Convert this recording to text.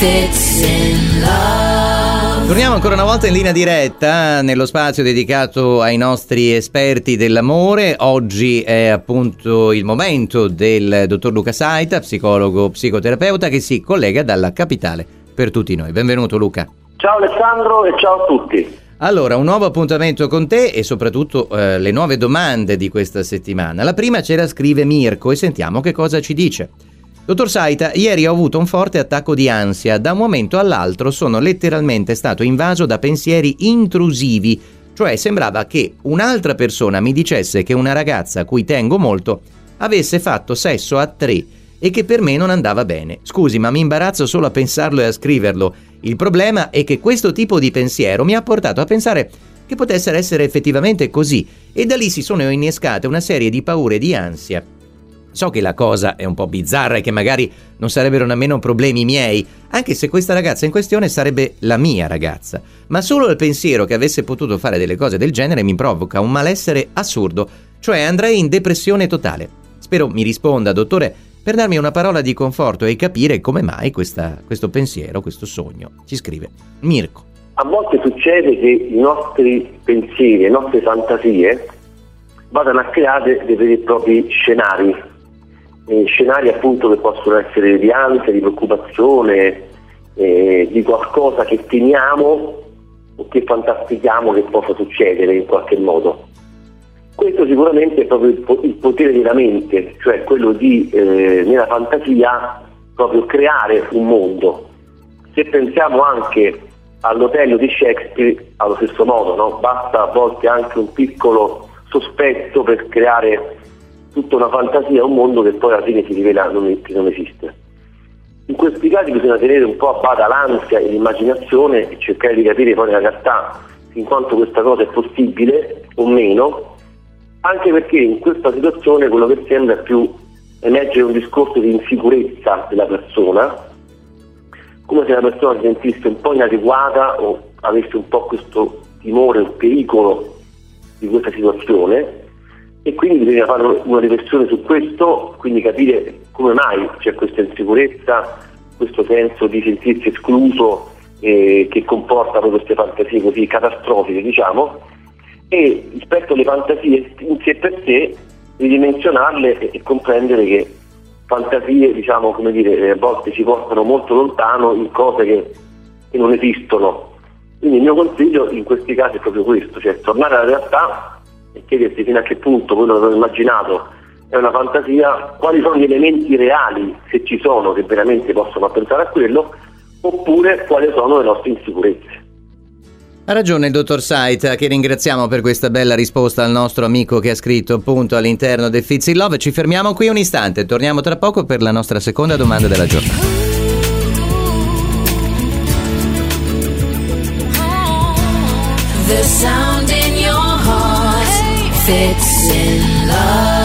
Fits in Love. Torniamo ancora una volta in linea diretta nello spazio dedicato ai nostri esperti dell'amore. Oggi è appunto il momento del dottor Luca Saita, psicologo psicoterapeuta, che si collega dalla capitale per tutti noi. Benvenuto Luca. Ciao Alessandro e ciao a tutti. Allora, un nuovo appuntamento con te e soprattutto le nuove domande di questa settimana. La prima ce la scrive Mirko e sentiamo che cosa ci dice. Dottor Saita, ieri ho avuto un forte attacco di ansia. Da un momento all'altro sono letteralmente stato invaso da pensieri intrusivi, cioè sembrava che un'altra persona mi dicesse che una ragazza a cui tengo molto avesse fatto sesso a 3 e che per me non andava bene. Scusi, ma mi imbarazzo solo a pensarlo e a scriverlo. Il problema è che questo tipo di pensiero mi ha portato a pensare che potesse essere effettivamente così e da lì si sono innescate una serie di paure e di ansia. So che la cosa è un po' bizzarra e che magari non sarebbero nemmeno problemi miei, anche se questa ragazza in questione sarebbe la mia ragazza. Ma solo il pensiero che avesse potuto fare delle cose del genere mi provoca un malessere assurdo, cioè andrei in depressione totale. Spero mi risponda, dottore, per darmi una parola di conforto e capire come mai questo pensiero, questo sogno. Ci scrive Mirko. A volte succede che i nostri pensieri, le nostre fantasie vadano a creare dei veri e propri scenari. Scenari appunto che possono essere di ansia, di preoccupazione, di qualcosa che temiamo o che fantastichiamo che possa succedere in qualche modo. Questo sicuramente è proprio il potere della mente, cioè quello di nella fantasia proprio creare un mondo. Se pensiamo anche all'Otello di Shakespeare, allo stesso modo, no? Basta a volte anche un piccolo sospetto per creare tutta una fantasia, un mondo che poi alla fine si rivela che non esiste. In questi casi bisogna tenere un po' a bada l'ansia e l'immaginazione e cercare di capire poi nella realtà in quanto questa cosa è possibile o meno, anche perché in questa situazione quello che sembra è più emergere un discorso di insicurezza della persona, come se la persona si sentisse un po' inadeguata o avesse un po' questo timore, un pericolo di questa situazione. E quindi bisogna fare una riflessione su questo, quindi capire come mai c'è questa insicurezza, questo senso di sentirsi escluso che comporta poi queste fantasie così catastrofiche, diciamo, e rispetto alle fantasie in sé per sé ridimensionarle e comprendere che fantasie, diciamo, come dire, a volte ci portano molto lontano in cose che non esistono. Quindi il mio consiglio in questi casi è proprio questo, cioè tornare alla realtà e chiedersi fino a che punto quello che ho immaginato è una fantasia, quali sono gli elementi reali, se ci sono, che veramente possono pensare a quello, oppure quali sono le nostre insicurezze. Ha ragione il dottor Saita, che ringraziamo per questa bella risposta al nostro amico che ha scritto appunto all'interno del Fits in Love. Ci fermiamo qui un istante, torniamo tra poco per la nostra seconda domanda della giornata. The sound in your heart fits in love.